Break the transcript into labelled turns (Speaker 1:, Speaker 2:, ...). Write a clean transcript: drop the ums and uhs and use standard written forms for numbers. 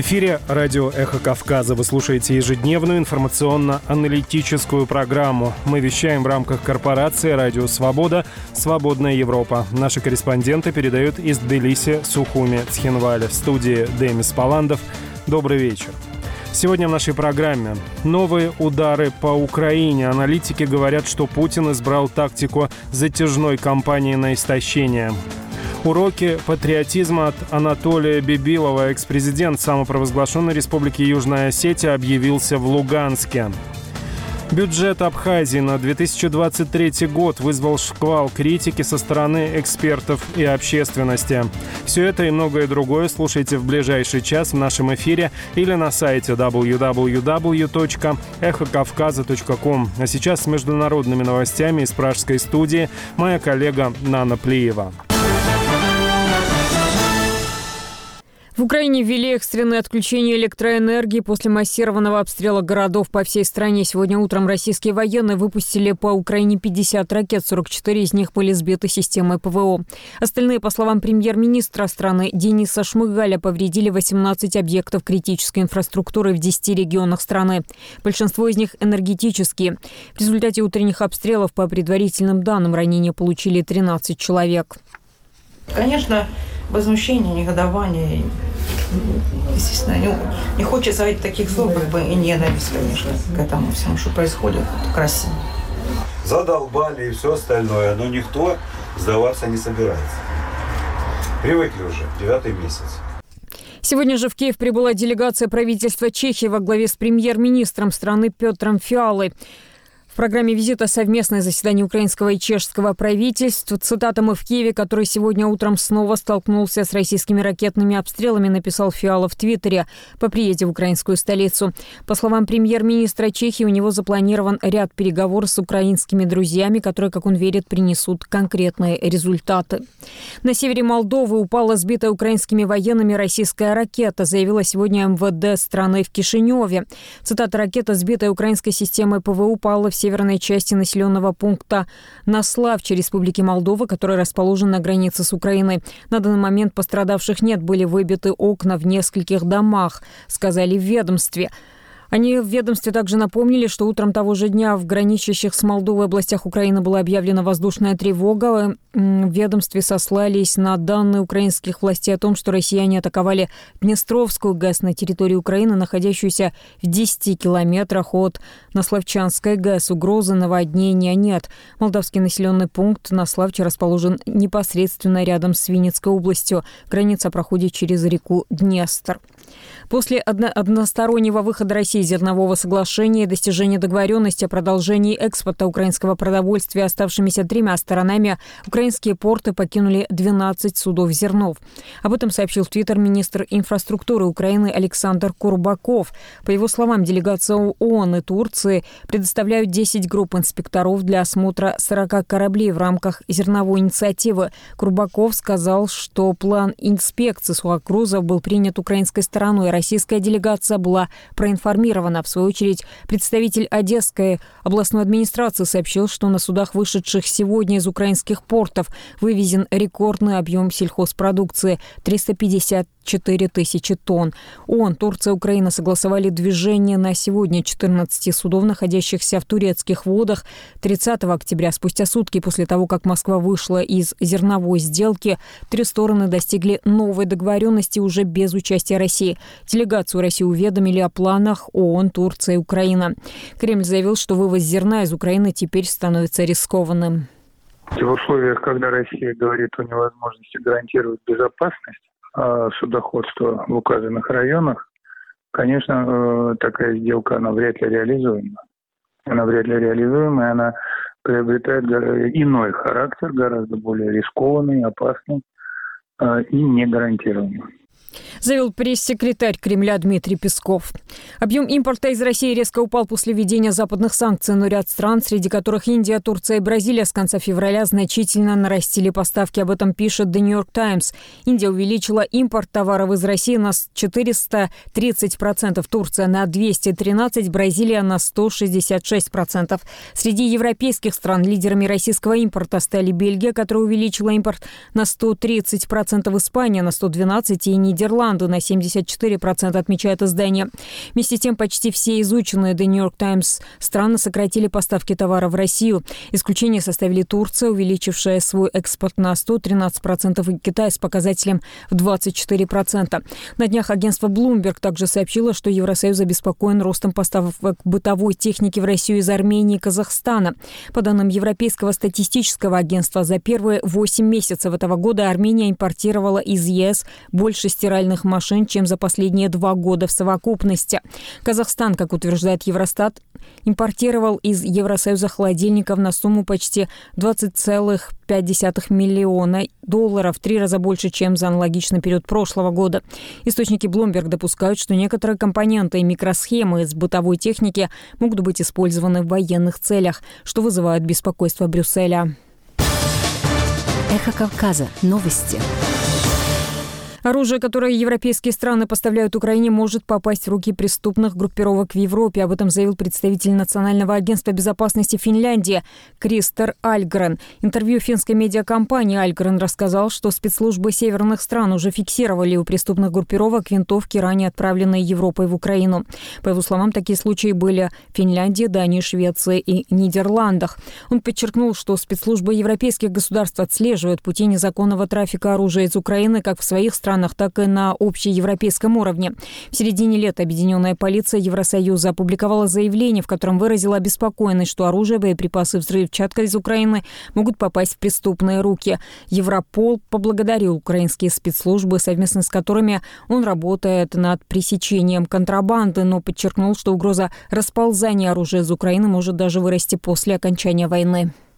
Speaker 1: эфире радио «Эхо Кавказа». Вы слушаете ежедневную информационно-аналитическую программу. Мы вещаем в рамках корпорации «Радио Свобода. Свободная Европа». Наши корреспонденты передают из Тбилиси, Сухуми, Цхинваля. В студии Демис Паландов. Добрый вечер. Сегодня в нашей программе новые удары по Украине. Аналитики говорят, что Путин избрал тактику затяжной кампании на истощение. Уроки патриотизма от Анатолия Бибилова. Экс-президент самопровозглашенной Республики Южная Осетия объявился в Луганске. Бюджет Абхазии на 2023 год вызвал шквал критики со стороны экспертов и общественности. Все это и многое другое слушайте в ближайший час в нашем эфире или на сайте www.эхокавказа.ком. А сейчас с международными новостями из пражской студии моя коллега Нана Плиева.
Speaker 2: В Украине ввели экстренное отключение электроэнергии после массированного обстрела городов по всей стране. Сегодня утром российские военные выпустили по Украине 50 ракет, 44 из них были сбиты системой ПВО. Остальные, по словам премьер-министра страны Дениса Шмыгаля, повредили 18 объектов критической инфраструктуры в 10 регионах страны. Большинство из них энергетические. В результате утренних обстрелов, по предварительным данным, ранения получили 13 человек.
Speaker 3: Конечно, возмущение, негодование, естественно, не хочется говорить таких слов, как бы и ненависть, конечно, к этому всему, что происходит, красиво.
Speaker 4: Задолбали и все остальное, но никто сдаваться не собирается. Привыкли уже, 9-й месяц.
Speaker 2: Сегодня же в Киев прибыла делегация правительства Чехии во главе с премьер-министром страны Петром Фиалой. В программе визита совместное заседание украинского и чешского правительств. Цитата: «Мы в Киеве, который сегодня утром снова столкнулся с российскими ракетными обстрелами», написал Фиала в Твиттере по приезде в украинскую столицу. По словам премьер-министра Чехии, у него запланирован ряд переговоров с украинскими друзьями, которые, как он верит, принесут конкретные результаты. На севере Молдовы упала сбитая украинскими военными российская ракета, заявила сегодня МВД страны в Кишиневе. Цитата: «Ракета, сбитая украинской системой ПВО, упала в северной части населенного пункта Наславче Республики Молдова, который расположен на границе с Украиной. На данный момент пострадавших нет, были выбиты окна в нескольких домах», сказали в ведомстве. Они в ведомстве также напомнили, что утром того же дня в граничащих с Молдовой областях Украины была объявлена воздушная тревога. В ведомстве сослались на данные украинских властей о том, что россияне атаковали Днестровскую ГЭС на территории Украины, находящуюся в 10 километрах от Наславчанской ГЭС. Угрозы наводнения нет. Молдавский населенный пункт Наславче расположен непосредственно рядом с Винницкой областью. Граница проходит через реку Днестр. После одностороннего выхода России из зернового соглашения и достижения договоренности о продолжении экспорта украинского продовольствия оставшимися 3 сторонами украинские порты покинули 12 судов зернов. Об этом сообщил в Твиттер министр инфраструктуры Украины Александр Курбаков. По его словам, делегация ООН и Турции предоставляют 10 групп инспекторов для осмотра 40 кораблей в рамках зерновой инициативы. Курбаков сказал, что план инспекции сухогрузов был принят украинской стороной, и российская делегация была проинформирована. В свою очередь, представитель Одесской областной администрации сообщил, что на судах, вышедших сегодня из украинских портов, вывезен рекордный объем сельхозпродукции – 354 тысячи тонн. ООН, Турция и Украина согласовали движение на сегодня 14 судов, находящихся в турецких водах. 30 октября, спустя сутки после того, как Москва вышла из зерновой сделки, 3 стороны достигли новой договоренности уже без участия России. Делегацию России уведомили о планах ООН, Турция и Украина. Кремль заявил, что вывоз зерна из Украины теперь становится рискованным.
Speaker 5: В условиях, когда Россия говорит о невозможности гарантировать безопасность судоходства в указанных районах, конечно, такая сделка, она вряд ли реализуема. Она приобретает иной характер, гораздо более рискованный, опасный и негарантированный.
Speaker 2: заявил пресс-секретарь Кремля Дмитрий Песков. Объем импорта из России резко упал после введения западных санкций, но ряд стран, среди которых Индия, Турция и Бразилия, с конца февраля значительно нарастили поставки. Об этом пишет The New York Times. Индия увеличила импорт товаров из России на 430%, Турция на 213%, Бразилия на 166%. Среди европейских стран лидерами российского импорта стали Бельгия, которая увеличила импорт на 130%, Испания на 112% и Нидерланды Нидерланды на 74%, отмечает издание. Вместе с тем, почти все изученные The New York Times страны сократили поставки товаров в Россию. Исключение составили Турция, увеличившая свой экспорт на 113%, и Китай с показателем в 24%. На днях агентство Bloomberg также сообщило, что Евросоюз обеспокоен ростом поставок бытовой техники в Россию из Армении и Казахстана. По данным Европейского статистического агентства, за первые 8 месяцев этого года Армения импортировала из ЕС больше стиральных машин, чем за последние 2 года в совокупности. Казахстан, как утверждает Евростат, импортировал из Евросоюза холодильников на сумму почти 20,5 миллиона долларов, в 3 раза больше, чем за аналогичный период прошлого года. Источники Bloomberg допускают, что некоторые компоненты и микросхемы из бытовой техники могут быть использованы в военных целях, что вызывает беспокойство Брюсселя.
Speaker 6: Эхо Кавказа. Новости.
Speaker 2: Оружие, которое европейские страны поставляют Украине, может попасть в руки преступных группировок в Европе. Об этом заявил представитель Национального агентства безопасности Финляндии Кристер Альгрен. Интервью финской медиакомпании Альгрен рассказал, что спецслужбы северных стран уже фиксировали у преступных группировок винтовки, ранее отправленные Европой в Украину. По его словам, такие случаи были в Финляндии, Дании, Швеции и Нидерландах. Он подчеркнул, что спецслужбы европейских государств отслеживают пути незаконного трафика оружия из Украины как в своих странах, так и на общеевропейском уровне. В середине лета Объединенная полиция Евросоюза опубликовала заявление, в котором выразила обеспокоенность, что оружие, боеприпасы, взрывчатка из Украины могут попасть в преступные руки. Европол поблагодарил украинские спецслужбы, совместно с которыми он работает над пресечением контрабанды, но подчеркнул, что угроза расползания оружия из Украины может даже вырасти после окончания войны.